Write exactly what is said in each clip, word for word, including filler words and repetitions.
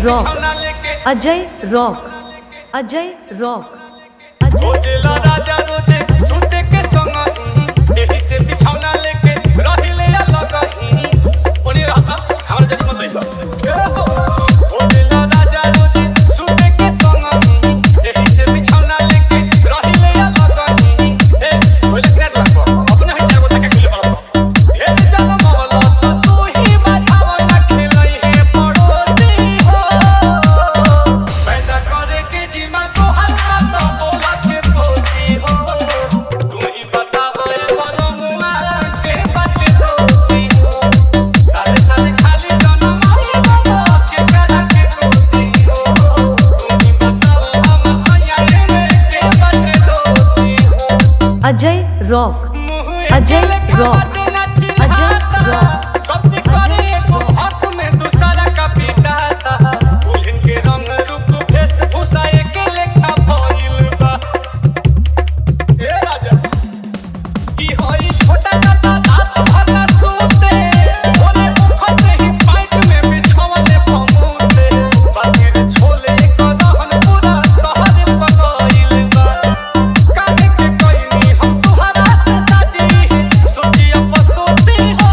rock Ajay rock Ajay rock Ajay राजा रोजे सुते के संग एही से बिछौना लेके रहिले अलग ही ओनी रहता हमर जदी मत लइबा ओला राजा रोजे सुते के संग एही से बिछौना लेके रहिले अलग ही ए ओले नेट लगबो अपने है चार गो तक खेले पड़ो ए चलो मवला तो तू ही बाठावना खेलई है पड़ोसी हो पैदा करे के जीमा तो हल्का तो बोला के पोसी हो तू ही बताव ए बनमुआ के बात दोस्ती हो साले साले खाली जनम आई बाबा के करा के दोस्ती हो तू ही बताव हम सैया रे के बात दोस्ती हो Ajay rock Ajay rock Ajay rock गलती करे एको हक में दूसरा का पिटाता उलझन के रंग रूप भेष भूषा के लेखा भइल बा ए राजा की होई छोटा छोटा रात भर ना सोते ओने मुखते ही पाइट में बिछवले पमूते बातिर छोले को रहन पूरा तहरे पकइल बा काहे के कोइनी हम तुहरा से साजी सोची अफसोसी हो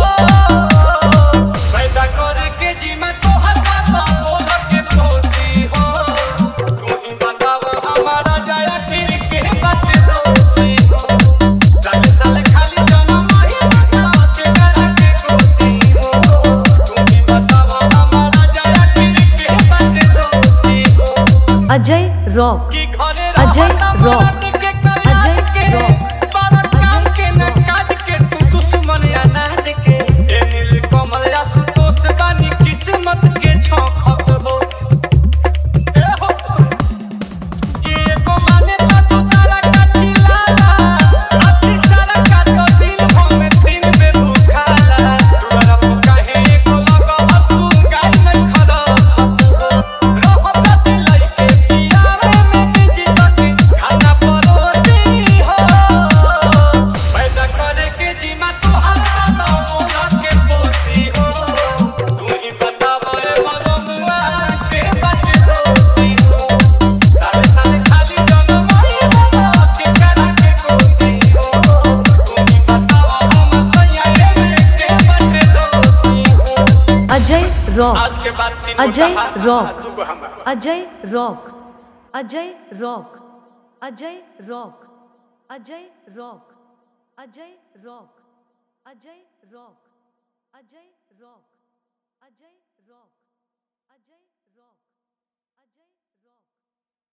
पैदा करे के जीमा तोहर बात बोल के पोसी हो तू ही बताव हमारा जाया फिर के बात दोस्ती हो साले साले खाली जनम आई बाबा के करा के कोसी हो तू ही बताव हमारा जाया फिर के बात दोस्ती हो अजय रॉक की घरे अजय रहता रॉक मरद के कयाज अजय के रॉक बारत काम के न काज के तू दुश्मन अनाज के ए नील कमल आशुतोष बानी किस्मत के छौखत हो ए हो ये एको माने ता तू सारा का चिल्लाला अति सारा का तो दिन में तीन बे भूखाला दुआरा पर काहे एको लगा तू गाय नहीं खड़ा रहत दिलई के पियावे में बिजी तक खाना परोसी हो पैदा करे के जीमा तू हल्का तो बोला के पोसी हो तू ही बताव ए बनमुआ के बात दोस्ती हो साले साले खाली जनम आई बाबा के करा के कोसी हो तू ही बताव हम सैया रे के बात दोस्ती हो अजय रॉक आज के बाद तीन अजय गोटा रॉक दूगो हमरा Ajay rock Ajay rock Ajay rock Ajay rock Ajay rock Ajay rock Ajay rock Ajay rock Ajay rock